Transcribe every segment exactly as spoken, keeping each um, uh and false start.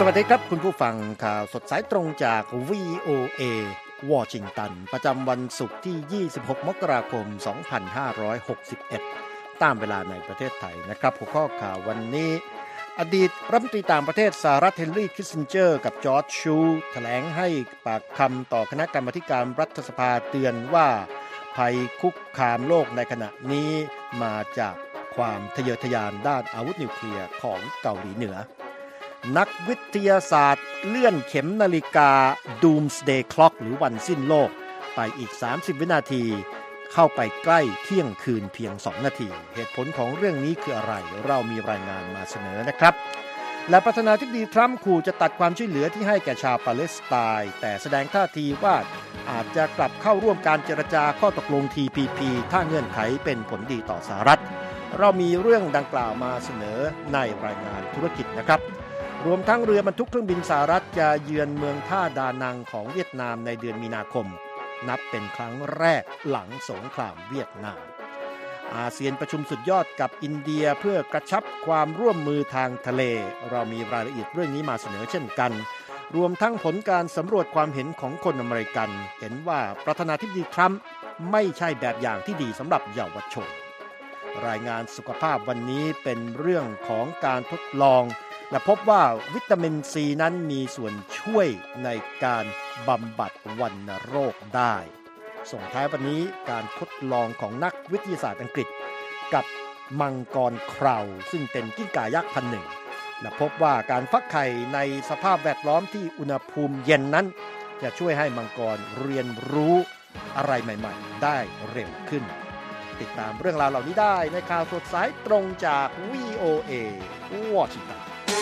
วัสดีครับคุณผู้ฟังข่าวสดสายตรงจาก วี โอ เอ วอชิงตันประจำวันศุกร์ที่ยี่สิบหกมกราคมสองพันห้าร้อยหกสิบเอ็ดตามเวลาในประเทศไทยนะครับหัวข้อข่าววันนี้อดีตรัฐมนตรีต่างประเทศสหรัฐเฮนรี่คิสซินเจอร์กับจอร์จชูแถลงให้ปากคำต่อคณะกรรมาธิการรัฐสภาเตือนว่าภัยคุกคามโลกในขณะนี้มาจากความทะเยอทะยานด้านอาวุธนิวเคลียร์ของเกาหลีเหนือนักวิทยาศาสตร์เลื่อนเข็มนาฬิกา Doomsday Clock หรือวันสิ้นโลกไปอีกสามสิบวินาทีเข้าไปใกล้เที่ยงคืนเพียงสองนาทีเหตุผลของเรื่องนี้คืออะไรเรามีรายงานมาเสนอนะครับและประธานาธิบดีทรัมป์ขู่จะตัดความช่วยเหลือที่ให้แก่ชาวปาเลสไตน์แต่แสดงท่าทีว่าอาจจะกลับเข้าร่วมการเจรจาข้อตกลง ที พี พี ถ้าเงื่อนไขเป็นผลดีต่อสหรัฐเรามีเรื่องดังกล่าวมาเสนอในรายงานธุรกิจนะครับรวมทั้งเรือบรรทุกเครื่องบินสหรัฐจะเยือนเมืองท่าดานังของเวียดนามในเดือนมีนาคมนับเป็นครั้งแรกหลังสงครามเวียดนามอาเซียนประชุมสุดยอดกับอินเดียเพื่อกระชับความร่วมมือทางทะเลเรามีรายละเอียดเรื่องนี้มาเสนอเช่นกันรวมทั้งผลการสำรวจความเห็นของคนอเมริกันเห็นว่าประธานาธิบดีทรัมป์ไม่ใช่แบบอย่างที่ดีสำหรับเยาวชนรายงานสุขภาพวันนี้เป็นเรื่องของการทดลองและพบว่าวิตามินซีนั้นมีส่วนช่วยในการบำบัดวัณโรคได้ส่งท้ายวันนี้การทดลองของนักวิทยาศาสตร์อังกฤษกับมังกรเคราซึ่งเป็นกิ้งก่ายักษ์พันธุ์หนึ่งและพบว่าการฟักไข่ในสภาพแวดล้อมที่อุณหภูมิเย็นนั้นจะช่วยให้มังกรเรียนรู้อะไรใหม่ๆได้เร็วขึ้นติดตามเรื่องราวเหล่านี้ได้ในข่าวสดสายตรงจาก วี โอ เอ วอชิงตัน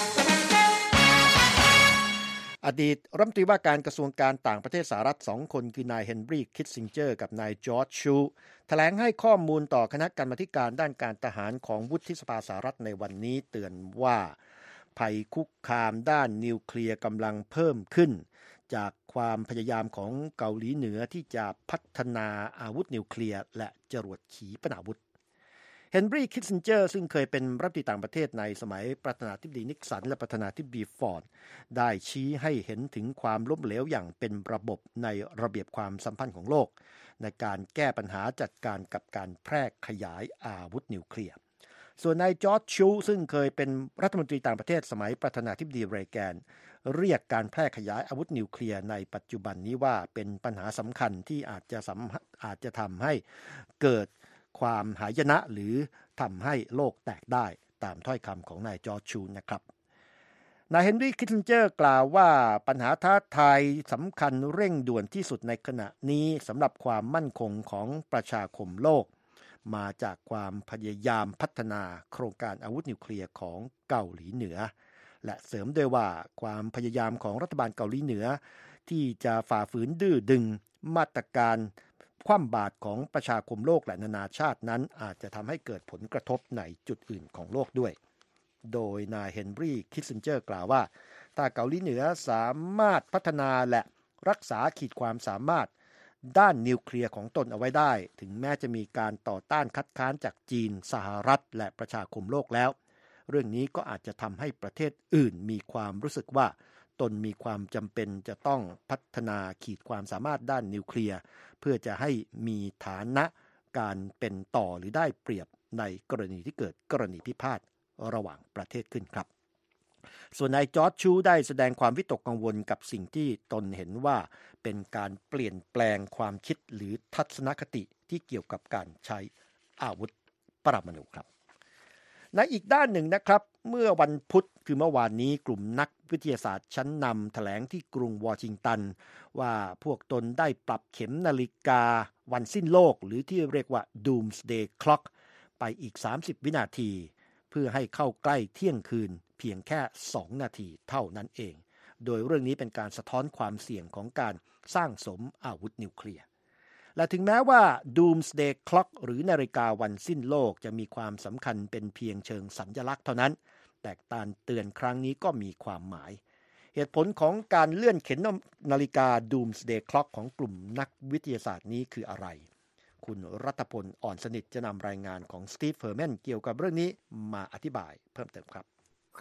อดีตรัฐมนตรีว่าการกระทรวงการต่างประเทศสหรัฐสองคนคือนายเฮนรี่คิสซินเจอร์กับนายจอร์จชูแถลงให้ข้อมูลต่อคณะกรรมาธิการด้านการทหารของวุฒิสภาสหรัฐในวันนี้เตือนว่าภัยคุกคามด้านนิวเคลียร์กำลังเพิ่มขึ้นจากความพยายามของเกาหลีเหนือที่จะพัฒนาอาวุธนิวเคลียร์และจรวดขีปนาวุธเฮนรี่คิสซินเจอร์ซึ่งเคยเป็นรัฐมนตรีต่างประเทศในสมัยประธานาธิบดีนิกสันและประธานาธิบดีฟอร์ดได้ชี้ให้เห็นถึงความล้มเหลวอย่างเป็นระบบในระเบียบความสัมพันธ์ของโลกในการแก้ปัญหาจัดการกับการแพร่ขยายอาวุธนิวเคลียร์ส่วนนายจอร์จชูซึ่งเคยเป็นรัฐมนตรีต่างประเทศสมัยประธานาธิบดีเรแกนเรียกการแพร่ขยายอาวุธนิวเคลียร์ในปัจจุบันนี้ว่าเป็นปัญหาสำคัญที่อาจจะอาจจะทำให้เกิดความหายนะหรือทำให้โลกแตกได้ตามถ้อยคำของนายจอร์จชูนะครับนายเฮนรี่คิสซินเจอร์กล่าวว่าปัญหาท้าทายสำคัญเร่งด่วนที่สุดในขณะนี้สำหรับความมั่นคงของประชาคมโลกมาจากความพยายามพัฒนาโครงการอาวุธนิวเคลียร์ของเกาหลีเหนือและเสริมด้วยว่าความพยายามของรัฐบาลเกาหลีเหนือที่จะฝ่าฝืนดื้อดึงมาตรการคว่ำบาตรของประชาคมโลกและนานาชาตินั้นอาจจะทำให้เกิดผลกระทบในจุดอื่นของโลกด้วยโดยนายเฮนรี่คิสซินเจอร์กล่าวว่าถ้าเกาหลีเหนือสามารถพัฒนาและรักษาขีดความสามารถด้านนิวเคลียร์ของตนเอาไว้ได้ถึงแม้จะมีการต่อต้านคัดค้านจากจีนสหรัฐและประชาคมโลกแล้วเรื่องนี้ก็อาจจะทำให้ประเทศอื่นมีความรู้สึกว่าตนมีความจำเป็นจะต้องพัฒนาขีดความสามารถด้านนิวเคลียร์เพื่อจะให้มีฐานะการเป็นต่อหรือได้เปรียบในกรณีที่เกิดกรณีพิพาทระหว่างประเทศขึ้นครับส่วนนายจอร์จชูได้แสดงความวิตกกังวลกับสิ่งที่ตนเห็นว่าเป็นการเปลี่ยนแปลงความคิดหรือทัศนคติที่เกี่ยวกับการใช้อาวุธปรมาณูครับในอีกด้านหนึ่งนะครับเมื่อวันพุธคือเมื่อวานนี้กลุ่มนักวิทยาศาสตร์ชั้นนำแถลงที่กรุงวอชิงตันว่าพวกตนได้ปรับเข็มนาฬิกาวันสิ้นโลกหรือที่เรียกว่า Doomsday Clock ไปอีกสามสิบวินาทีเพื่อให้เข้าใกล้เที่ยงคืนเพียงแค่สองนาทีเท่านั้นเองโดยเรื่องนี้เป็นการสะท้อนความเสี่ยงของการสร้างสมอาวุธนิวเคลียร์และถึงแม้ว่า Doomsday Clock หรือนาฬิกาวันสิ้นโลกจะมีความสำคัญเป็นเพียงเชิงสัญลักษณ์เท่านั้นแต่การเตือนครั้งนี้ก็มีความหมายเหตุผลของการเลื่อนเข็มนาฬิกา Doomsday Clock ของกลุ่มนักวิทยาศาสตร์นี้คืออะไรคุณรัตพลอ่อนสนิทจะนำรายงานของสตีฟเฟอร์แมนเกี่ยวกับเรื่องนี้มาอธิบายเพิ่มเติมครับ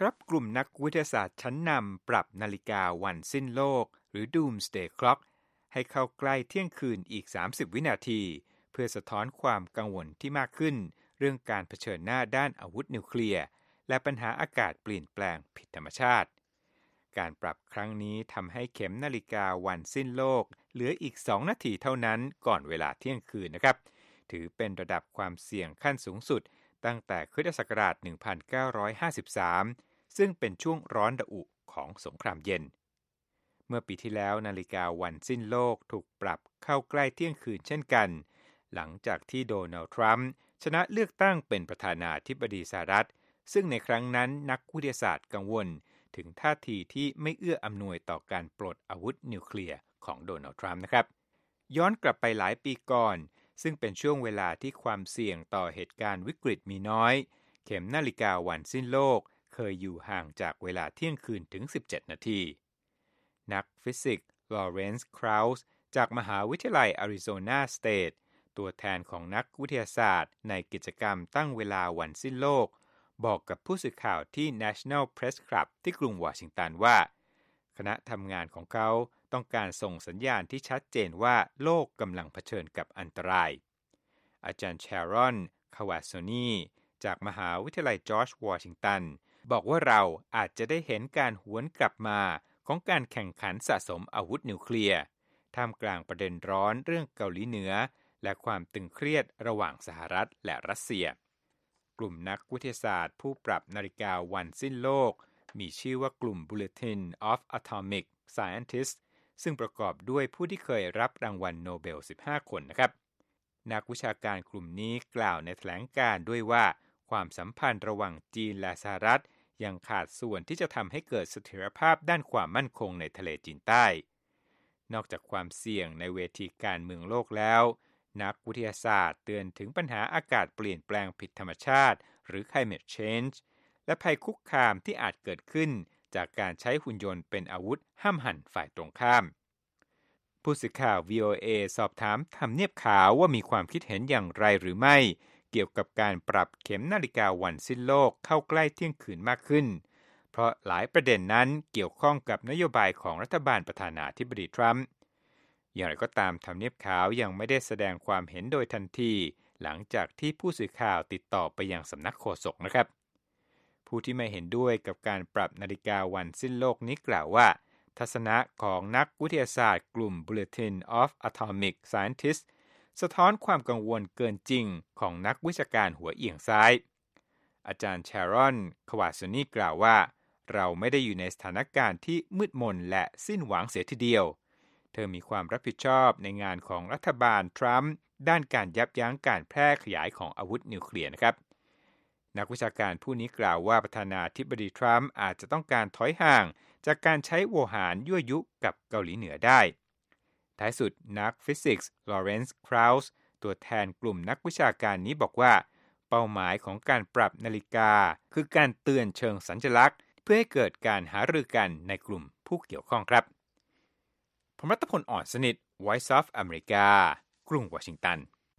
ครับกลุ่มนักวิทยาศาสตร์ชั้นนำปรับนาฬิกาวันสิ้นโลกหรือ Doomsday Clock ให้เข้าใกล้เที่ยงคืนอีกสามสิบวินาทีเพื่อสะท้อนความกังวลที่มากขึ้นเรื่องการเผชิญหน้าด้านอาวุธนิวเคลียร์และปัญหาอากาศเปลี่ยนแปลงผิดธรรมชาติการปรับครั้งนี้ทำให้เข็มนาฬิกาวันสิ้นโลกเหลืออีกสองนาทีเท่านั้นก่อนเวลาเที่ยงคืนนะครับถือเป็นระดับความเสี่ยงขั้นสูงสุดตั้งแต่คริสตศักราชหนึ่งพันเก้าร้อยห้าสิบสามซึ่งเป็นช่วงร้อนระอุของสงครามเย็นเมื่อปีที่แล้วนาฬิกาวันสิ้นโลกถูกปรับเข้าใกล้เที่ยงคืนเช่นกันหลังจากที่โดนัลด์ทรัมป์ชนะเลือกตั้งเป็นประธานาธิบดีสหรัฐซึ่งในครั้งนั้นนักวิทยาศาสตร์กังวลถึงท่าทีที่ไม่เอื้ออำนวยต่อการปลดอาวุธนิวเคลียร์ของโดนัลด์ทรัมป์นะครับย้อนกลับไปหลายปีก่อนซึ่งเป็นช่วงเวลาที่ความเสี่ยงต่อเหตุการณ์วิกฤตมีน้อยเข็มนาฬิกาวันสิ้นโลกเคยอยู่ห่างจากเวลาเที่ยงคืนถึงสิบเจ็ดนาทีนักฟิสิกส์ลอเรนซ์ คราวส์จากมหาวิทยาลัยอาริโซนาสเตทตัวแทนของนักวิทยาศาสตร์ในกิจกรรมตั้งเวลาวันสิ้นโลกบอกกับผู้สื่อข่าวที่ National Press Club ที่กรุงวอชิงตันว่าคณะทำงานของเขาต้องการส่งสัญญาณที่ชัดเจนว่าโลกกำลังเผชิญกับอันตรายอาจารย์แชรอน คาวาโซนีจากมหาวิทยาลัยจอร์จวอชิงตันบอกว่าเราอาจจะได้เห็นการหวนกลับมาของการแข่งขันสะสมอาวุธนิวเคลียร์ท่ามกลางประเด็นร้อนเรื่องเกาหลีเหนือและความตึงเครียดระหว่างสหรัฐและรัสเซียกลุ่มนักวิทยาศาสตร์ผู้ปรับนาฬิกาวันสิ้นโลกมีชื่อว่ากลุ่ม Bulletin of Atomic Scientists ซึ่งประกอบด้วยผู้ที่เคยรับรางวัลโนเบลสิบห้าคนนะครับนักวิชาการกลุ่มนี้กล่าวในแถลงการณ์ด้วยว่าความสัมพันธ์ระหว่างจีนและสหรัฐยังขาดส่วนที่จะทำให้เกิดเสถียรภาพด้านความมั่นคงในทะเลจีนใต้นอกจากความเสี่ยงในเวทีการเมืองโลกแล้วนักวิทยาศาสตร์เตือนถึงปัญหาอากาศเปลี่ยนแปลงผิดธรรมชาติหรือ climate change และภัยคุกคามที่อาจเกิดขึ้นจากการใช้หุ่นยนต์เป็นอาวุธห้ามหันฝ่ายตรงข้ามผู้สื่อข่าว วี โอ เอ สอบถามทำเนียบขาวว่ามีความคิดเห็นอย่างไรหรือไม่เกี่ยวกับการปรับเข็มนาฬิกาวันสิ้นโลกเข้าใกล้เที่ยงคืนมากขึ้นเพราะหลายประเด็นนั้นเกี่ยวข้องกับนโยบายของรัฐบาลประธานาธิบดีทรัมป์อย่างไรก็ตามทำเนียบขาวยังไม่ได้แสดงความเห็นโดยทันทีหลังจากที่ผู้สื่อข่าวติดต่อไปยังสำนักโฆษกนะครับผู้ที่ไม่เห็นด้วยกับการปรับนาฬิกาวันสิ้นโลกนี้กล่าวว่าทัศนะของนักวิทยาศาสตร์กลุ่ม Bulletin of Atomic Scientists สะท้อนความกังวลเกินจริงของนักวิชาการหัวเอียงซ้ายอาจารย์แชรอน คาวาโซนีกล่าวว่าเราไม่ได้อยู่ในสถานการณ์ที่มืดมนและสิ้นหวังเสียทีเดียวเธอมีความรับผิดชอบในงานของรัฐบาลทรัมป์ด้านการยับยั้งการแพร่ขยายของอาวุธนิวเคลียร์นะครับนักวิชาการผู้นี้กล่าวว่าประธานาธิบดีทรัมป์อาจจะต้องการถอยห่างจากการใช้โวหารยั่วยุกับเกาหลีเหนือได้ท้ายสุดนักฟิสิกส์ลอเรนซ์ คราวส์ตัวแทนกลุ่มนักวิชาการนี้บอกว่าเป้าหมายของการปรับนาฬิกาคือการเตือนเชิงสัญลักษณ์เพื่อให้เกิดการหารือกันในกลุ่มผู้เกี่ยวข้องครับผมรัตพล อ่อนสนิท Voice of America กรุงวอชิงตัน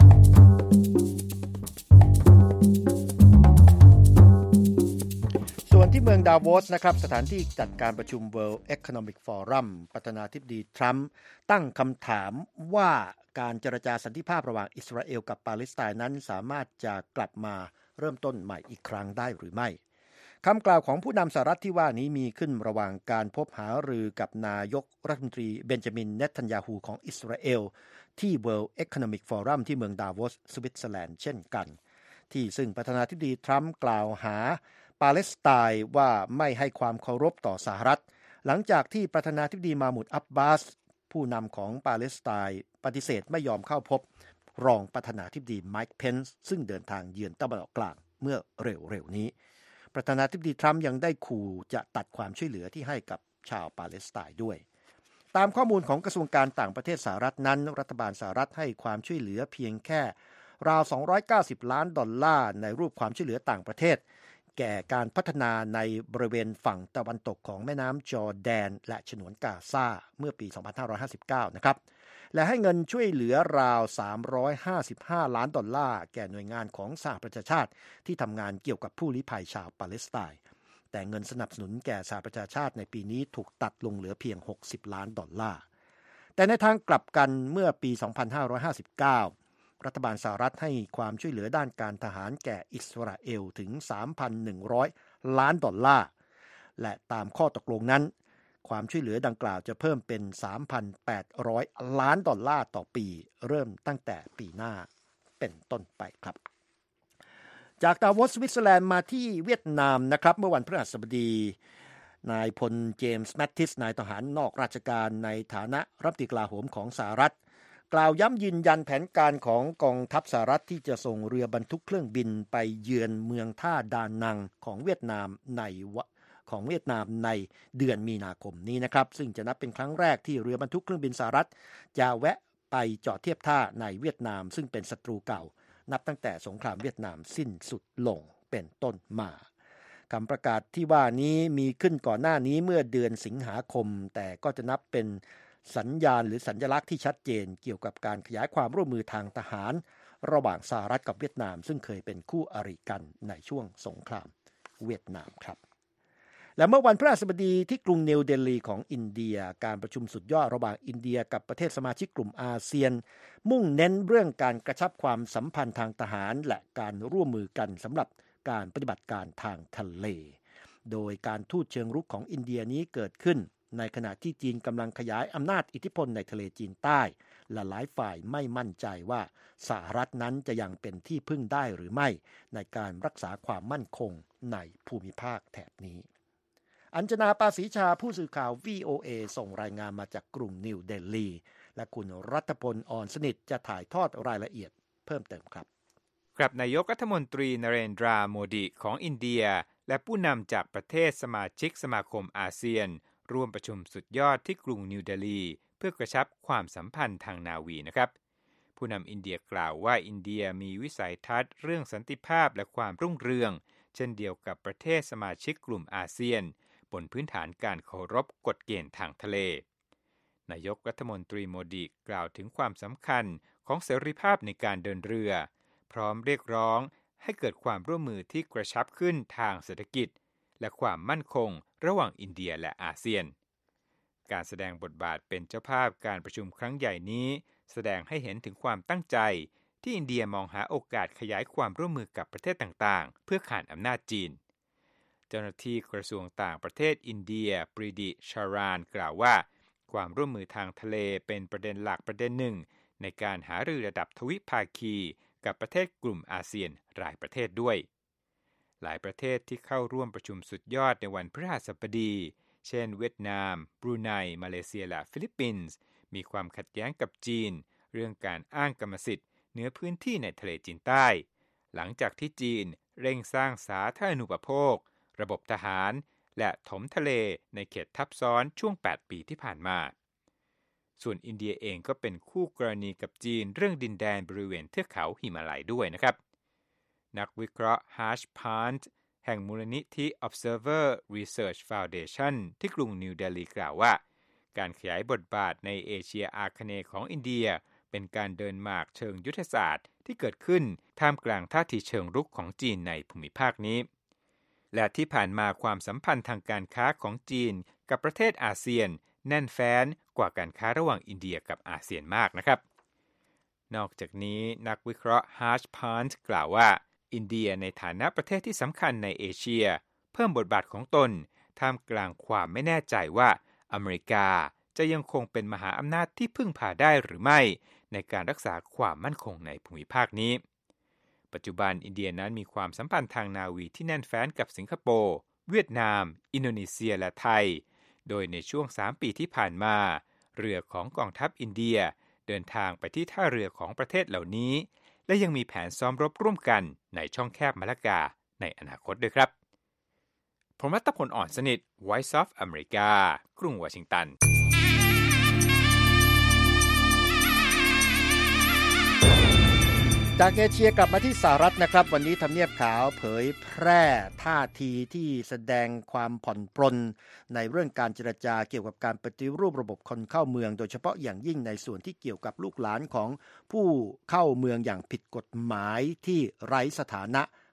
ส่วนที่เมืองดาโวสนะครับสถานที่จัดการประชุม World Economic Forum ประธานาธิบดีทรัมป์ตั้งคำถามว่าการเจรจาสันติภาพระหว่างอิสราเอลกับปาเลสไตน์นั้นสามารถจะกลับมาเริ่มต้นใหม่อีกครั้งได้หรือไม่คำกล่าวของผู้นำสหรัฐที่ว่านี้มีขึ้นระหว่างการพบหารือกับนายกรัฐมนตรีเบนจามิน เนทันยาฮูของอิสราเอลที่ World Economic Forum ที่เมืองดาโวสสวิตเซอร์แลนด์เช่นกันที่ซึ่งประธานาธิบดีทรัมป์กล่าวหาปาเลสไตน์ว่าไม่ให้ความเคารพต่อสหรัฐหลังจากที่ประธานาธิบดีมาหมุดอับบาสผู้นำของปาเลสไตน์ปฏิเสธไม่ยอมเข้าพบรองประธานาธิบดีไมค์เพนซ์ซึ่งเดินทางเยือนตะวันออกกลางเมื่อเร็วๆนี้ประธานาธิบดีทรัมป์ยังได้ขู่จะตัดความช่วยเหลือที่ให้กับชาวปาเลสไตน์ด้วยตามข้อมูลของกระทรวงการต่างประเทศสหรัฐนั้นรัฐบาลสหรัฐให้ความช่วยเหลือเพียงแค่ราวสองร้อยเก้าสิบล้านดอลลาร์ในรูปความช่วยเหลือต่างประเทศแก่การพัฒนาในบริเวณฝั่งตะวันตกของแม่น้ำจอร์แดนและฉนวนกาซาเมื่อปีสองพันห้าร้อยห้าสิบเก้านะครับและให้เงินช่วยเหลือราวสามร้อยห้าสิบห้าล้านดอลลาร์แก่หน่วยงานของสหประชาชาติที่ทำงานเกี่ยวกับผู้ลี้ภัยชาวปาเลสไตน์แต่เงินสนับสนุนแก่สหประชาชาติในปีนี้ถูกตัดลงเหลือเพียงหกสิบล้านดอลลาร์แต่ในทางกลับกันเมื่อปีสองพันห้าร้อยห้าสิบเก้ารัฐบาลสหรัฐให้ความช่วยเหลือด้านการทหารแก่อิสราเอลถึง สามพันหนึ่งร้อย ล้านดอลลาร์และตามข้อตกลงนั้นความช่วยเหลือดังกล่าวจะเพิ่มเป็น สามพันแปดร้อย ล้านดอลลาร์ต่อปีเริ่มตั้งแต่ปีหน้าเป็นต้นไปครับจากดาวอสสวิตเซอร์แลนด์มาที่เวียดนามนะครับเมื่อวันพฤหัสบดีนายพลเจมส์แมตติสนายทหารนอกราชการในฐานะรัฐมนตรีกลาโหมของสหรัฐกล่าวย้ำยืนยันแผนการของกองทัพสหรัฐที่จะส่งเรือบรรทุกเครื่องบินไปเยือนเมืองท่าดานังของเวียดนามในของเวียดนามในเดือนมีนาคมนี้นะครับซึ่งจะนับเป็นครั้งแรกที่เรือบรรทุกเครื่องบินสหรัฐจะแวะไปจอดเทียบท่าในเวียดนามซึ่งเป็นศัตรูเก่านับตั้งแต่สงครามเวียดนามสิ้นสุดลงเป็นต้นมาคำประกาศที่ว่านี้มีขึ้นก่อนหน้านี้เมื่อเดือนสิงหาคมแต่ก็จะนับเป็นสัญญาณหรือสัญลักษณ์ที่ชัดเจนเกี่ยวกับการขยายความร่วมมือทางทหารระหว่างสหรัฐกับเวียดนามซึ่งเคยเป็นคู่อริกันในช่วงสงครามเวียดนามครับและเมื่อวันพฤหัสบดีที่กรุงนิวเดลีของอินเดียการประชุมสุดยอดระหว่างอินเดียกับประเทศสมาชิกกลุ่มอาเซียนมุ่งเน้นเรื่องการกระชับความสัมพันธ์ทางทหารและการร่วมมือกันสำหรับการปฏิบัติการทางทะเลโดยการทูตเชิงรุกของอินเดียนี้เกิดขึ้นในขณะที่จีนกำลังขยายอำนาจอิทธิพลในทะเลจีนใต้และหลายฝ่ายไม่มั่นใจว่าสหรัฐนั้นจะยังเป็นที่พึ่งได้หรือไม่ในการรักษาความมั่นคงในภูมิภาคแถบนี้อัญชนาปาศรีชาผู้สื่อข่าว วี โอ เอ ส่งรายงานมาจากกรุงนิวเดลีและคุณรัตพลอ่อนสนิทจะถ่ายทอดรายละเอียดเพิ่มเติมครับกับนายกรัฐมนตรีนเรนทราโมดีของอินเดียและผู้นำจากประเทศสมาชิกสมาคมอาเซียนร่วมประชุมสุดยอดที่กรุงนิวเดลีเพื่อกระชับความสัมพันธ์ทางนาวีนะครับผู้นำอินเดียกล่าวว่าอินเดียมีวิสัยทัศน์เรื่องสันติภาพและความรุ่งเรืองเช่นเดียวกับประเทศสมาชิกกลุ่มอาเซียนบนพื้นฐานการเคารพกฎเกณฑ์ทางทะเลนายกรัฐมนตรีโมดีกล่าวถึงความสำคัญของเสรีภาพในการเดินเรือพร้อมเรียกร้องให้เกิดความร่วมมือที่กระชับขึ้นทางเศรษฐกิจและความมั่นคงระหว่างอินเดียและอาเซียนการแสดงบทบาทเป็นเจ้าภาพการประชุมครั้งใหญ่นี้แสดงให้เห็นถึงความตั้งใจที่อินเดียมองหาโอกาสขยายความร่วมมือกับประเทศต่างๆเพื่อขานอำนาจจีนเจ้าหน้าที่กระทรวงต่างประเทศอินเดียปรีดิชารานกล่าวว่าความร่วมมือทางทะเลเป็นประเด็นหลักประเด็นหนึ่งในการหารือระดับทวิภาคีกับประเทศกลุ่มอาเซียนหลายประเทศด้วยหลายประเทศที่เข้าร่วมประชุมสุดยอดในวันพฤหัสบดีเช่นเวียดนามบรูไนมาเลเซียและฟิลิปปินส์มีความขัดแย้งกับจีนเรื่องการอ้างกรรมสิทธิ์เหนือพื้นที่ในทะเลจีนใต้หลังจากที่จีนเร่งสร้างสาธารณูปโภคระบบทหารและถมทะเลในเขตทับซ้อนช่วงแปดปีที่ผ่านมาส่วนอินเดียเองก็เป็นคู่กรณีกับจีนเรื่องดินแดนบริเวณเทือกเขาหิมาลัยด้วยนะครับนักวิเคราะห์ฮาร์ชพานต์แห่งมูลนิธิ Observer Research Foundation ที่กรุงนิวเดลีกล่าวว่าการขยายบทบาทในเอเชียอาคเนย์ของอินเดียเป็นการเดินหมากเชิงยุทธศาสตร์ที่เกิดขึ้นท่ามกลางท่าทีเชิงรุกของจีนในภูมิภาคนี้และที่ผ่านมาความสัมพันธ์ทางการค้าของจีนกับประเทศอาเซียนแน่นแฟ้นกว่าการค้าระหว่างอินเดียกับอาเซียนมากนะครับนอกจากนี้นักวิเคราะห์ฮาร์ชพานต์กล่าวว่าอินเดียในฐานะประเทศที่สำคัญในเอเชียเพิ่มบทบาทของตนท่ามกลางความไม่แน่ใจว่าอเมริกาจะยังคงเป็นมหาอำนาจที่พึ่งพาได้หรือไม่ในการรักษาความมั่นคงในภูมิภาคนี้ปัจจุบันอินเดียนั้นมีความสัมพันธ์ทางนาวีที่แน่นแฟ้นกับสิงคโปร์เวียดนามอินโดนีเซียและไทยโดยในช่วงสามปีที่ผ่านมาเรือของกองทัพอินเดียเดินทางไปที่ท่าเรือของประเทศเหล่านี้และยังมีแผนซ้อมรบร่วมกันในช่องแคบมะละกาในอนาคตด้วยครับผมรัตพลอ่อนสนิท Voice of America กรุงวอชิงตันจากเอเชียกลับมาที่สหรัฐนะครับวันนี้ทำเนียบขาวเผยแพร่ท่าทีที่แสดงความผ่อนปรนในเรื่องการเจรจาเกี่ยวกับการปฏิรูประบบคนเข้าเมืองโดยเฉพาะอย่างยิ่งในส่วนที่เกี่ยวกับลูกหลานของผู้เข้าเมืองอย่างผิดกฎหมายที่ไร้สถานะ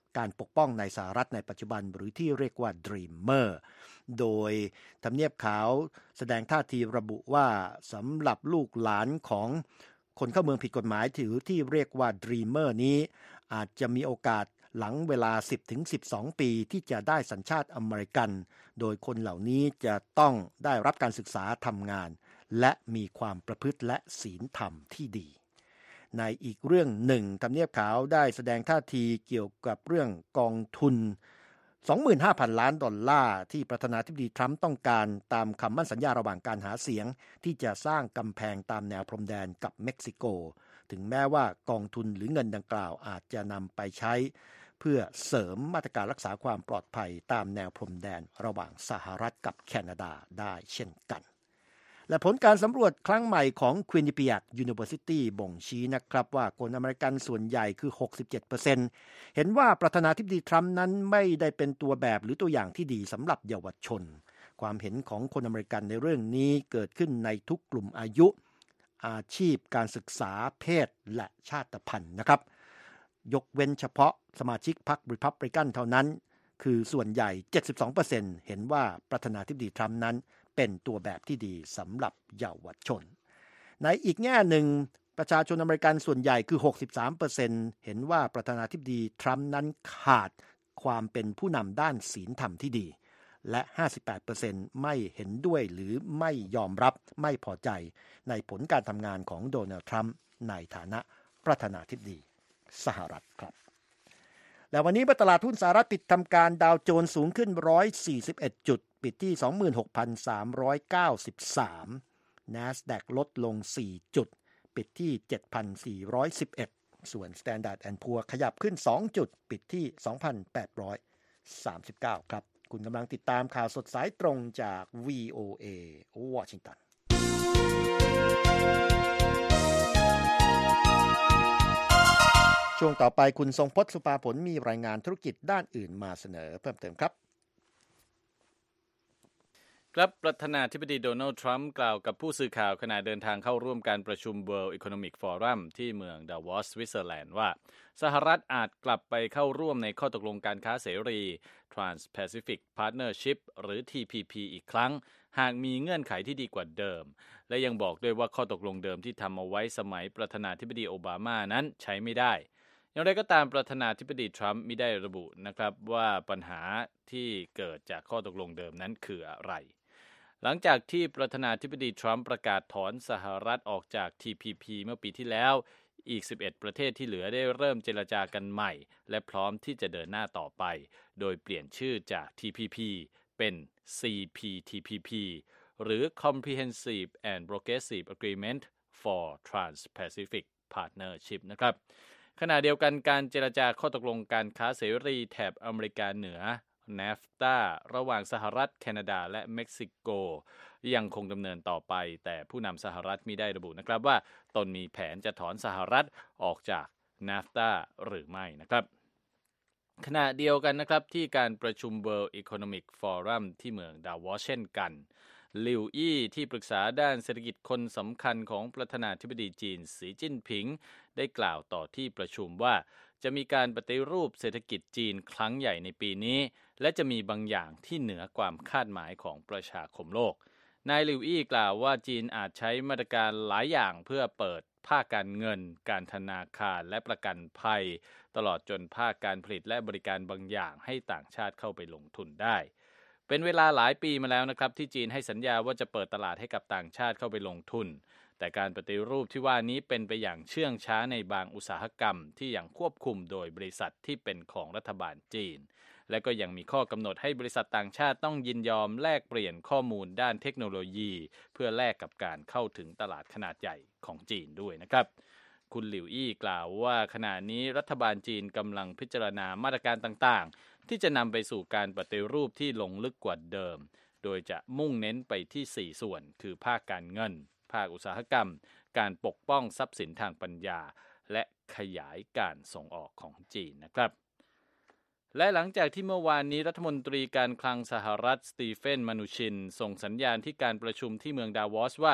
การปกป้องในสหรัฐในปัจจุบันหรือที่เรียกว่า Dreamer โดยทำเนียบขาวแสดงท่าทีระบุว่าสำหรับลูกหลานของคนเข้าเมืองผิดกฎหมายถือที่เรียกว่า Dreamer นี้อาจจะมีโอกาสหลังเวลา สิบถึงสิบสอง ปีที่จะได้สัญชาติอเมริกันโดยคนเหล่านี้จะต้องได้รับการศึกษาทำงานและมีความประพฤติและศีลธรรมที่ดีในอีกเรื่องหนึ่งทำเนียบขาวได้แสดงท่าทีเกี่ยวกับเรื่องกองทุน สองหมื่นห้าพัน ล้านดอลลาร์ที่ประธานาธิบดีทรัมป์ต้องการตามคำมั่นสัญญาระหว่างการหาเสียงที่จะสร้างกำแพงตามแนวพรมแดนกับเม็กซิโกถึงแม้ว่ากองทุนหรือเงินดังกล่าวอาจจะนำไปใช้เพื่อเสริมมาตรการรักษาความปลอดภัยตามแนวพรมแดนระหว่างสหรัฐกับแคนาดาได้เช่นกันและผลการสำรวจครั้งใหม่ของ Quinnipiac University บ่งชี้นะครับว่าคนอเมริกันส่วนใหญ่คือ หกสิบเจ็ดเปอร์เซ็นต์ เห็นว่าประธานาธิบดีทรัมป์นั้นไม่ได้เป็นตัวแบบหรือตัวอย่างที่ดีสำหรับเยาวชนความเห็นของคนอเมริกันในเรื่องนี้เกิดขึ้นในทุกกลุ่มอายุอาชีพการศึกษาเพศและชาติพันธุ์นะครับยกเว้นเฉพาะสมาชิกพรรครีพับลิกันเท่านั้นคือส่วนใหญ่ เจ็ดสิบสองเปอร์เซ็นต์ เห็นว่าประธานาธิบดีทรัมป์นั้นเป็นตัวแบบที่ดีสำหรับเยาวชนในอีกแง่หนึ่งประชาชนอเมริกันส่วนใหญ่คือ หกสิบสามเปอร์เซ็นต์ เห็นว่าประธานาธิบดีทรัมป์นั้นขาดความเป็นผู้นำด้านศีลธรรมที่ดีและ ห้าสิบแปดเปอร์เซ็นต์ ไม่เห็นด้วยหรือไม่ยอมรับไม่พอใจในผลการทำงานของโดนัลด์ทรัมป์ในฐานะประธานาธิบดีสหรัฐครับและวันนี้ตลาดหุ้นสหรัฐปิดทำการดาวโจนส์สูงขึ้นหนึ่งร้อยสี่สิบเอ็ดจุดปิดที่ สองหมื่นหกพันสามร้อยเก้าสิบสาม NASDAQ ลดลงสี่จุดปิดที่ เจ็ดพันสี่ร้อยสิบเอ็ด ส่วน Standard แอนด์ Poor's ขยับขึ้นสองจุดปิดที่ สองพันแปดร้อยสามสิบเก้า ครับคุณกำลังติดตามข่าวสดสายตรงจาก วี โอ เอ วอชิงตันช่วงต่อไปคุณทรงพจน์สุภาผลมีรายงานธุรกิจด้านอื่นมาเสนอเพิ่มเติมครับครับประธานาธิบดีโดนัลด์ทรัมป์กล่าวกับผู้สื่อข่าวขณะเดินทางเข้าร่วมการประชุม World Economic Forum ที่เมืองดาวอสสวิตเซอร์แลนด์ว่าสหรัฐอาจกลับไปเข้าร่วมในข้อตกลงการค้าเสรี Trans-Pacific Partnership หรือ ที พี พี อีกครั้งหากมีเงื่อนไขที่ดีกว่าเดิมและยังบอกด้วยว่าข้อตกลงเดิมที่ทำเอาไว้สมัยประธานาธิบดีโอบามานั้นใช้ไม่ได้อย่างไรก็ตามประธานาธิบดีทรัมป์ไม่ได้ระบุนะครับว่าปัญหาที่เกิดจากข้อตกลงเดิมนั้นคืออะไรหลังจากที่ประธานาธิบดีทรัมป์ประกาศถอนสหรัฐออกจาก ที พี พี เมื่อปีที่แล้วอีกสิบเอ็ดประเทศที่เหลือได้เริ่มเจรจากันใหม่และพร้อมที่จะเดินหน้าต่อไปโดยเปลี่ยนชื่อจาก ที พี พี เป็น ซี พี ที พี พี หรือ Comprehensive and Progressive Agreement for Trans-Pacific Partnership นะครับขณะเดียวกันการเจรจาข้อตกลงการค้าเสรีแถบอเมริกาเหนือ นาฟตา ระหว่างสหรัฐแคนาดาและเม็กซิโกยังคงดำเนินต่อไปแต่ผู้นำสหรัฐมิได้ระบุนะครับว่าตนมีแผนจะถอนสหรัฐออกจาก นาฟตา หรือไม่นะครับขณะเดียวกันนะครับที่การประชุม World Economic Forum ที่เมืองดาวอสเช่นกันลิวอี้ที่ปรึกษาด้านเศรษฐกิจคนสำคัญของประธานาธิบดีจีนสีจิ้นผิงได้กล่าวต่อที่ประชุมว่าจะมีการปฏิรูปเศรษฐกิจจีนครั้งใหญ่ในปีนี้และจะมีบางอย่างที่เหนือความคาดหมายของประชาคมโลกนายลิวอี้กล่าวว่าจีนอาจใช้มาตรการหลายอย่างเพื่อเปิดภาคการเงินการธนาคารและประกันภัยตลอดจนภาคการผลิตและบริการบางอย่างให้ต่างชาติเข้าไปลงทุนได้เป็นเวลาหลายปีมาแล้วนะครับที่จีนให้สัญญาว่าจะเปิดตลาดให้กับต่างชาติเข้าไปลงทุนแต่การปฏิรูปที่ว่านี้เป็นไปอย่างเชื่องช้าในบางอุตสาหกรรมที่ยังควบคุมโดยบริษัทที่เป็นของรัฐบาลจีนและก็ยังมีข้อกำหนดให้บริษัทต่างชาติต้องยินยอมแลกเปลี่ยนข้อมูลด้านเทคโนโลยีเพื่อแลกกับการเข้าถึงตลาดขนาดใหญ่ของจีนด้วยนะครับคุณหลิวอี้กล่าวว่าขณะนี้รัฐบาลจีนกำลังพิจารณามาตรการต่างๆที่จะนำไปสู่การปฏิรูปที่ลงลึกกว่าเดิมโดยจะมุ่งเน้นไปที่สี่ส่วนคือภาคการเงินภาคอุตสาหกรรมการปกป้องทรัพย์สินทางปัญญาและขยายการส่งออกของจีนนะครับและหลังจากที่เมื่อวานนี้รัฐมนตรีการคลังสหรัฐสตีเฟน มานูชินส่งสัญญาณที่การประชุมที่เมืองดาวอสว่า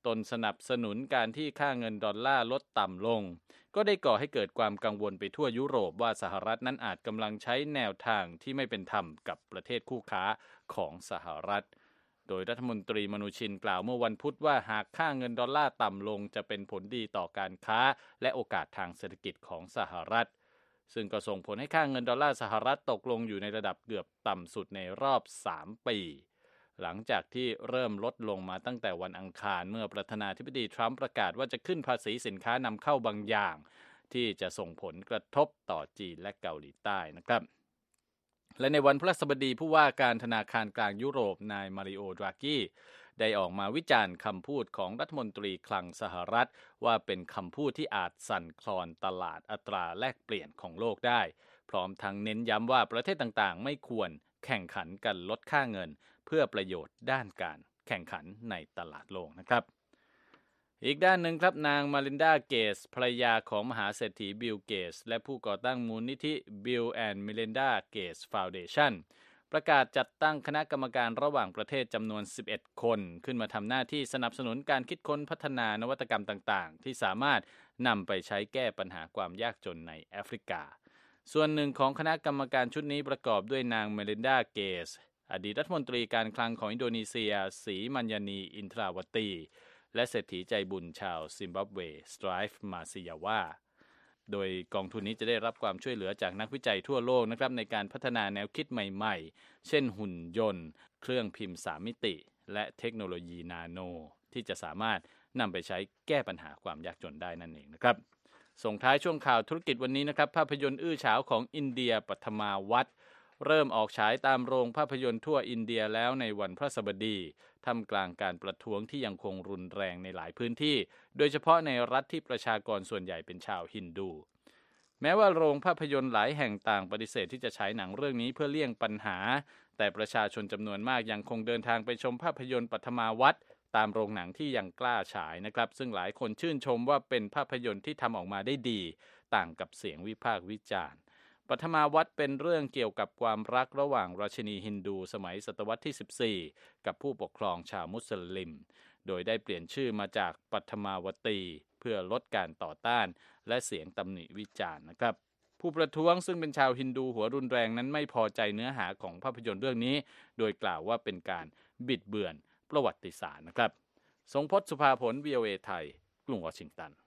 ตนสนับสนุนการที่ค่าเงินดอลลาร์ลดต่ำลงก็ได้ก่อให้เกิดความกังวลไปทั่วยุโรปว่าสหรัฐนั้นอาจกำลังใช้แนวทางที่ไม่เป็นธรรมกับประเทศคู่ค้าของสหรัฐโดยรัฐมนตรีมนูชินกล่าวเมื่อวันพุธว่าหากค่าเงินดอลลาร์ต่ำลงจะเป็นผลดีต่อการค้าและโอกาสทางเศรษฐกิจของสหรัฐซึ่งก็ส่งผลให้ค่าเงินดอลลาร์สหรัฐตกลงอยู่ในระดับเกือบต่ำสุดในรอบสามปีหลังจากที่เริ่มลดลงมาตั้งแต่วันอังคารเมื่อประธานาธิบดีทรัมป์ประกาศว่าจะขึ้นภาษีสินค้านำเข้าบางอย่างที่จะส่งผลกระทบต่อจีนและเกาหลีใต้นะครับและในวันพฤหัสบดีผู้ว่าการธนาคารกลางยุโรปนายมาริโอ ดรากีได้ออกมาวิจารณ์คำพูดของรัฐมนตรีคลังสหรัฐว่าเป็นคำพูดที่อาจสั่นคลอนตลาดอัตราแลกเปลี่ยนของโลกได้พร้อมทั้งเน้นย้ำว่าประเทศต่างๆไม่ควรแข่งขันกันลดค่าเงินเพื่อประโยชน์ด้านการแข่งขันในตลาดโลกนะครับอีกด้านหนึ่งครับนางมาลินดาเกตส์ภรรยาของมหาเศรษฐีบิลเกตส์และผู้ก่อตั้งมูลนิธิ Bill and Melinda Gates Foundation ประกาศจัดตั้งคณะกรรมการระหว่างประเทศจำนวนสิบเอ็ดคนขึ้นมาทำหน้าที่สนับสนุนการคิดค้นพัฒนานวัตกรรมต่างๆที่สามารถนำไปใช้แก้ปัญหาความยากจนในแอฟริกาส่วนหนึ่งของคณะกรรมการชุดนี้ประกอบด้วยนางเมลินดาเกตส์อดีตรัฐมนตรีการคลังของอินโดนีเซียศรีมัญญานีอินทราวตีและเศรษฐีใจบุญชาวซิมบับเวสไตรฟ์มาซิยาวาโดยกองทุนนี้จะได้รับความช่วยเหลือจากนักวิจัยทั่วโลกนะครับในการพัฒนาแนวคิดใหม่ๆเช่นหุ่นยนต์เครื่องพิมพ์สามมิติและเทคโนโลยีนาโนที่จะสามารถนำไปใช้แก้ปัญหาความยากจนได้นั่นเองนะครับส่งท้ายช่วงข่าวธุรกิจวันนี้นะครับภาพยนตร์อื้อฉาวของอินเดียปัทมาวัดเริ่มออกฉายตามโรงภาพยนตร์ทั่วอินเดียแล้วในวันพฤหัสบดีท่ามกลางการประท้วงที่ยังคงรุนแรงในหลายพื้นที่โดยเฉพาะในรัฐที่ประชากรส่วนใหญ่เป็นชาวฮินดูแม้ว่าโรงภาพยนตร์หลายแห่งต่างปฏิเสธที่จะฉายหนังเรื่องนี้เพื่อเลี่ยงปัญหาแต่ประชาชนจำนวนมากยังคงเดินทางไปชมภาพยนตร์ปัทมาวัดตามโรงหนังที่ยังกล้าฉายนะครับซึ่งหลายคนชื่นชมว่าเป็นภาพยนตร์ที่ทำออกมาได้ดีต่างกับเสียงวิพากษ์วิจารณ์ปัทมาวัดเป็นเรื่องเกี่ยวกับความรักระหว่างราชินีฮินดูสมัยศตวรรษที่สิบสี่กับผู้ปกครองชาวมุสลิมโดยได้เปลี่ยนชื่อมาจากปัทมาวตีเพื่อลดการต่อต้านและเสียงตำหนิวิจารณ์นะครับผู้ประท้วงซึ่งเป็นชาวฮินดูหัวรุนแรงนั้นไม่พอใจเนื้อหาของภาพยนตร์เรื่องนี้โดยกล่าวว่าเป็นการบิดเบือนประวัติศาสตร์นะครับทรงพจน์ สุภาผล วี โอ เอ ไทยกรุงวอชิงตัน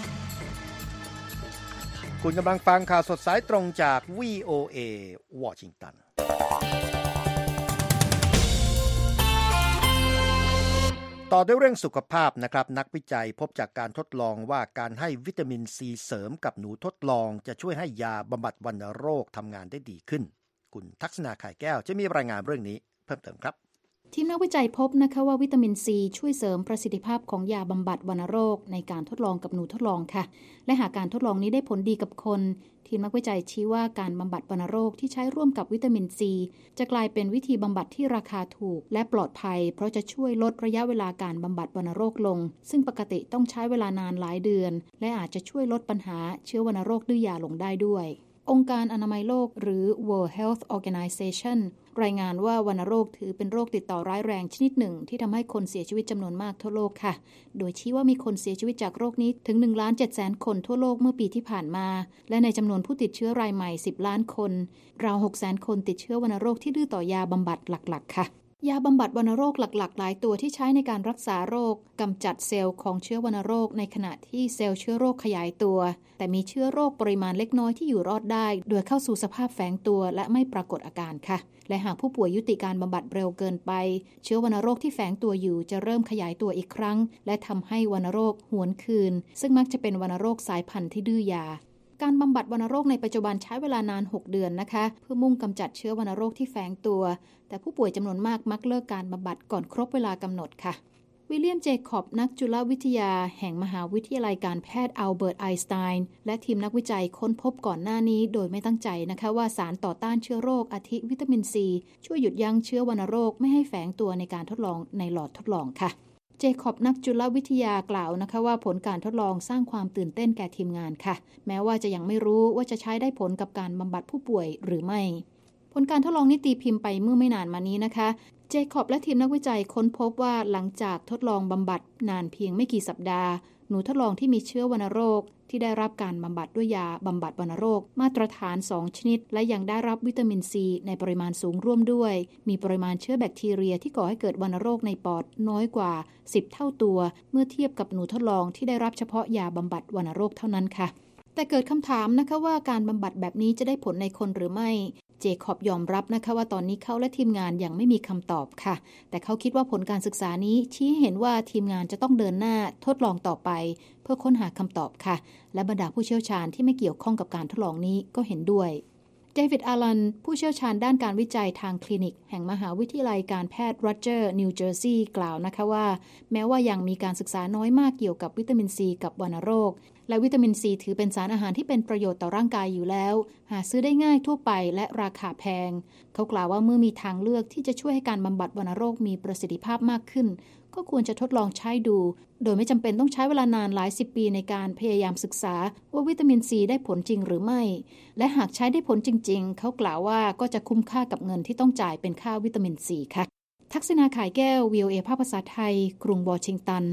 คุณกำลังฟังข่าวสดสายตรงจาก วี โอ เอ วอชิงตันต่อด้วยเรื่องสุขภาพนะครับนักวิจัยพบจากการทดลองว่าการให้วิตามินซีเสริมกับหนูทดลองจะช่วยให้ยาบำบัดวัณโรคทำงานได้ดีขึ้นคุณทักษณาไข่แก้วจะมีรายงานเรื่องนี้เพิ่มเติมครับทีมนักวิจัยพบนะคะว่าวิตามินซีช่วยเสริมประสิทธิภาพของยาบำบัดวัณโรคในการทดลองกับหนูทดลองค่ะและหากการทดลองนี้ได้ผลดีกับคนทีมนักวิจัยชี้ว่าการบำบัดวัณโรคที่ใช้ร่วมกับวิตามินซีจะกลายเป็นวิธีบำบัดที่ราคาถูกและปลอดภัยเพราะจะช่วยลดระยะเวลาการบำบัดวัณโรคลงซึ่งปกติต้องใช้เวลานานหลายเดือนและอาจจะช่วยลดปัญหาเชื้อวัณโรคดื้อยาลงได้ด้วยองค์การอนามัยโลกหรือ World Health Organization รายงานว่าวัณโรคถือเป็นโรคติดต่อร้ายแรงชนิดหนึ่งที่ทำให้คนเสียชีวิตจำนวนมากทั่วโลกค่ะโดยชี้ว่ามีคนเสียชีวิตจากโรคนี้ถึง หนึ่งล้านเจ็ดแสน คนทั่วโลกเมื่อปีที่ผ่านมาและในจำนวนผู้ติดเชื้อรายใหม่สิบล้านคนราว หกแสน คนติดเชื้อวัณโรคที่ดื้อต่อยาบำบัดหลักๆค่ะยาบำบัดวัณโรคหลักๆหลายตัวที่ใช้ในการรักษาโรคกำจัดเซลล์ของเชื้อวัณโรคในขณะที่เซลล์เชื้อโรคขยายตัวแต่มีเชื้อโรคปริมาณเล็กน้อยที่อยู่รอดได้โดยเข้าสู่สภาพแฝงตัวและไม่ปรากฏอาการค่ะและหากผู้ป่วยยุติการบำบัดเร็วเกินไปเชื้อวัณโรคที่แฝงตัวอยู่จะเริ่มขยายตัวอีกครั้งและทำให้วัณโรคหวนคืนซึ่งมักจะเป็นวัณโรคสายพันธุ์ที่ดื้อยาการบำบัดวัณโรคในปัจจุบันใช้เวลานานหกเดือนนะคะเพื่อมุ่งกำจัดเชื้อวัณโรคที่แฝงตัวแต่ผู้ป่วยจำนวนมากมักเลิกการบำบัดก่อนครบเวลากำหนดค่ะวิลเลียมเจคอบนักจุลวิทยาแห่งมหาวิทยาลัยการแพทย์อัลเบิร์ตไอน์สไตน์และทีมนักวิจัยค้นพบก่อนหน้านี้โดยไม่ตั้งใจนะคะว่าสารต่อต้านเชื้อโรคอาทิวิตามินซีช่วยหยุดยั้งเชื้อวัณโรคไม่ให้แฝงตัวในการทดลองในหลอดทดลองค่ะเจคอบนักจุลวิทยากล่าวนะคะว่าผลการทดลองสร้างความตื่นเต้นแก่ทีมงานค่ะแม้ว่าจะยังไม่รู้ว่าจะใช้ได้ผลกับการบำบัดผู้ป่วยหรือไม่ผลการทดลองนี้ตีพิมพ์ไปเมื่อไม่นานมานี้นะคะเจเจคอบและทีมนักวิจัยค้นพบว่าหลังจากทดลองบำบัดนานเพียงไม่กี่สัปดาห์หนูทดลองที่มีเชื้อวัณโรคที่ได้รับการบำบัดด้วยยาบำบัดวัณโรคมาตรฐานสองชนิดและยังได้รับวิตามินซีในปริมาณสูงร่วมด้วยมีปริมาณเชื้อแบคทีเรียที่ก่อให้เกิดวัณโรคในปอดน้อยกว่าสิบเท่าตัวเมื่อเทียบกับหนูทดลองที่ได้รับเฉพาะยาบำบัดวัณโรคเท่านั้นค่ะแต่เกิดคำถามนะคะว่าการบำบัดแบบนี้จะได้ผลในคนหรือไม่เจคอบยอมรับนะคะว่าตอนนี้เขาและทีมงานยังไม่มีคำตอบค่ะแต่เขาคิดว่าผลการศึกษานี้ชี้เห็นว่าทีมงานจะต้องเดินหน้าทดลองต่อไปเพื่อค้นหาคำตอบค่ะและบรรดาผู้เชี่ยวชาญที่ไม่เกี่ยวข้องกับการทดลองนี้ก็เห็นด้วยเดวิดอาลันผู้เชี่ยวชาญด้านการวิจัยทางคลินิกแห่งมหาวิทยาลัยการแพทย์โรเจอร์นิวเจอร์ซีย์กล่าวนะคะว่าแม้ว่ายังมีการศึกษาน้อยมากเกี่ยวกับวิตามินซีกับวัณโรคและวิตามินซีถือเป็นสารอาหารที่เป็นประโยชน์ต่อร่างกายอยู่แล้วหาซื้อได้ง่ายทั่วไปและราคาแพงเขากล่าวว่าเมื่อมีทางเลือกที่จะช่วยให้การบำบัดวัณโรคมีประสิทธิภาพมากขึ้นก็ควรจะทดลองใช้ดูโดยไม่จำเป็นต้องใช้เวลานานหลายสิบปีในการพยายามศึกษาว่าวิตามินซีได้ผลจริงหรือไม่และหากใช้ได้ผลจริงๆเขากล่าวว่าก็จะคุ้มค่ากับเงินที่ต้องจ่ายเป็นค่าวิตามินซีค่ะทักษณา ข่ายแก้ว วี โอ เอ ภาคภาษาไทยกรุงวอชิงตัน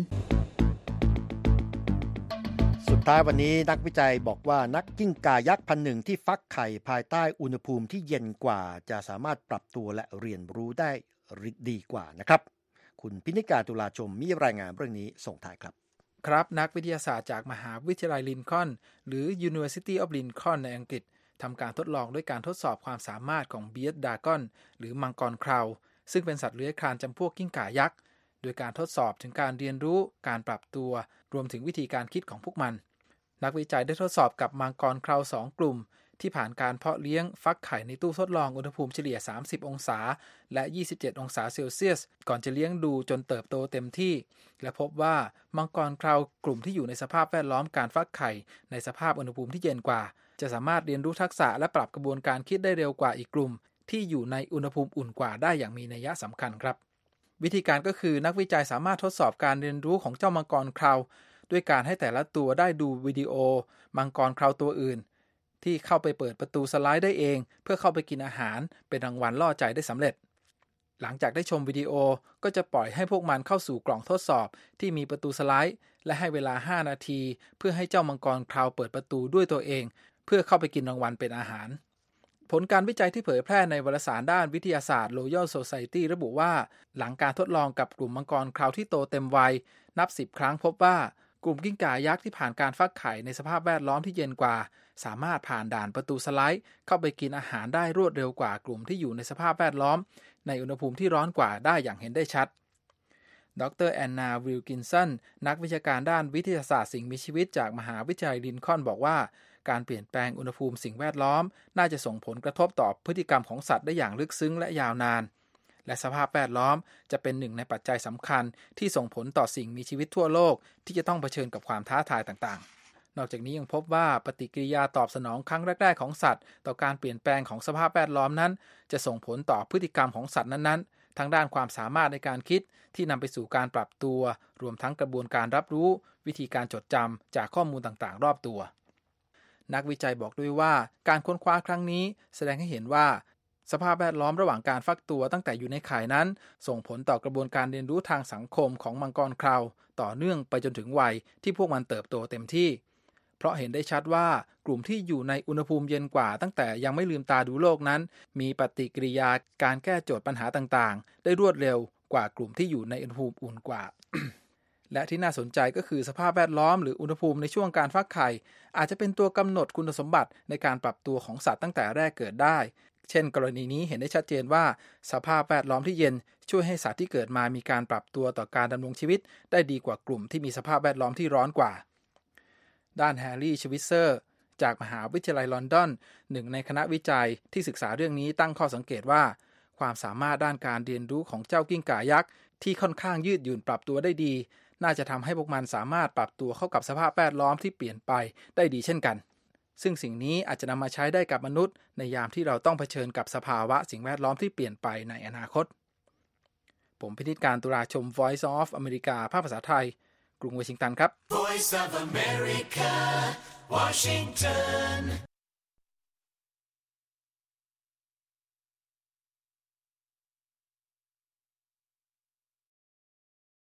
สุดท้ายวันนี้นักวิจัยบอกว่านักกิ้งก่ายักษ์พันหนึ่งที่ฟักไข่ภายใต้อุณหภูมิที่เย็นกว่าจะสามารถปรับตัวและเรียนรู้ได้ดีกว่านะครับคุณพินิการตุลาชมมีรายงานเรื่องนี้ส่งท้ายครับครับนักวิทยาศาสตร์จากมหาวิทยาลัยลินคอล์นหรือ University of Lincoln ในอังกฤษทำการทดลองด้วยการทดสอบความสามารถของเบียร์ดากอนหรือมังกรคราวซึ่งเป็นสัตว์เลื้อยคลานจำพวกกิ้งก่ายักษ์โดยการทดสอบถึงการเรียนรู้การปรับตัวรวมถึงวิธีการคิดของพวกมันนักวิจัยได้ทดสอบกับมังกรคราวสองกลุ่มที่ผ่านการเพาะเลี้ยงฟักไข่ในตู้ทดลองอุณหภูมิเฉลี่ยสามสิบองศาและยี่สิบเจ็ดองศาเซลเซียสก่อนจะเลี้ยงดูจนเติบโตเต็มที่และพบว่ามังกรคราวกลุ่มที่อยู่ในสภาพแวดล้อมการฟักไข่ในสภาพอุณหภูมิที่เย็นกว่าจะสามารถเรียนรู้ทักษะและปรับกระบวนการคิดได้เร็วกว่าอีกกลุ่มที่อยู่ในอุณหภูมิอุ่นกว่าได้อย่างมีนัยสำคัญครับวิธีการก็คือนักวิจัยสามารถทดสอบการเรียนรู้ของเจ้ามังกรคราวด้วยการให้แต่ละตัวได้ดูวิดีโอมังกรคราวตัวอื่นที่เข้าไปเปิดประตูสไลด์ได้เองเพื่อเข้าไปกินอาหารเป็นรางวัลล่อใจได้สำเร็จหลังจากได้ชมวิดีโอก็จะปล่อยให้พวกมันเข้าสู่กล่องทดสอบที่มีประตูสไลด์และให้เวลาห้านาทีเพื่อให้เจ้ามังกรคราวเปิดประตูด้วยตัวเองเพื่อเข้าไปกินรางวัลเป็นอาหารผลการวิจัยที่เผยแพร่ในวารสารด้านวิทยาศาสตร์ Royal Society ระบุว่าหลังการทดลองกับกลุ่มมังกรคราวที่โตเต็มวัยนับสิบครั้งพบว่ากลุ่มกิ้งก่ายักษ์ที่ผ่านการฟักไข่ในสภาพแวดล้อมที่เย็นกว่าสามารถผ่านด่านประตูสไลด์เข้าไปกินอาหารได้รวดเร็วกว่ากลุ่มที่อยู่ในสภาพแวดล้อมในอุณหภูมิที่ร้อนกว่าได้อย่างเห็นได้ชัดดรแอนนาวิลกินสันนักวิชาการด้านวิทยาศาสตร์สิ่งมีชีวิตจากมหาวิทยาลัยลินคอล์นบอกว่าการเปลี่ยนแปลงอุณหภูมิสิ่งแวดล้อมน่าจะส่งผลกระทบต่อพฤติกรรมของสัตว์ได้อย่างลึกซึ้งและยาวนานและสภาพแวดล้อมจะเป็นหนึ่งในปัจจัยสำคัญที่ส่งผลต่อสิ่งมีชีวิตทั่วโลกที่จะต้องเผชิญกับความท้าทายต่างๆนอกจากนี้ยังพบว่าปฏิกิริยาตอบสนองครั้งแรกๆของสัตว์ต่อการเปลี่ยนแปลงของสภาพแวดล้อมนั้นจะส่งผลต่อพฤติกรรมของสัตว์นั้นๆทั้งด้านความสามารถในการคิดที่นำไปสู่การปรับตัวรวมทั้งกระบวนการรับรู้วิธีการจดจำจากข้อมูลต่างๆรอบตัวนักวิจัยบอกด้วยว่าการค้นคว้าครั้งนี้แสดงให้เห็นว่าสภาพแวดล้อมระหว่างการฟักตัวตั้งแต่อยู่ในไข่นั้นส่งผลต่อกระบวนการเรียนรู้ทางสังคมของมังกรคราวต่อเนื่องไปจนถึงวัยที่พวกมันเติบโตเต็มที่เพราะเห็นได้ชัดว่ากลุ่มที่อยู่ในอุณหภูมิเย็นกว่าตั้งแต่ยังไม่ลืมตาดูโลกนั้นมีปฏิกิริยาการแก้โจทย์ปัญหาต่างๆได้รวดเร็วกว่ากลุ่มที่อยู่ในอุณหภูมิอุ่นกว่า และที่น่าสนใจก็คือสภาพแวดล้อมหรืออุณหภูมิในช่วงการฟักไข่อาจจะเป็นตัวกำหนดคุณสมบัติในการปรับตัวของสัตว์ตั้งแต่แรกเกิดได้เช่นกรณีนี้เห็นได้ชัดเจนว่าสภาพแวดล้อมที่เย็นช่วยให้สัตว์ที่เกิดมามีการปรับตัวต่อการดำรงชีวิตได้ดีกว่ากลุ่มที่มีสภาพแวดล้อมที่ร้อนกว่าด้านแฮร์รี่ชวิสเซอร์จากมหาวิทยาลัยลอนดอนหนึ่งในคณะวิจัยที่ศึกษาเรื่องนี้ตั้งข้อสังเกตว่าความสามารถด้านการเรียนรู้ของเจ้ากิ้งก่ายักษ์ที่ค่อนข้างยืดหยุ่นปรับตัวได้ดีน่าจะทำให้พวกมันสามารถปรับตัวเข้ากับสภาพแวดล้อมที่เปลี่ยนไปได้ดีเช่นกันซึ่งสิ่งนี้อาจจะนำมาใช้ได้กับมนุษย์ในยามที่เราต้องเผชิญกับสภาวะสิ่งแวดล้อมที่เปลี่ยนไปในอนาคตผมพินิจการตุลาชม Voice of America ภาคภาษาไทยกรุงวอชิงตันครับ Voice of America Washington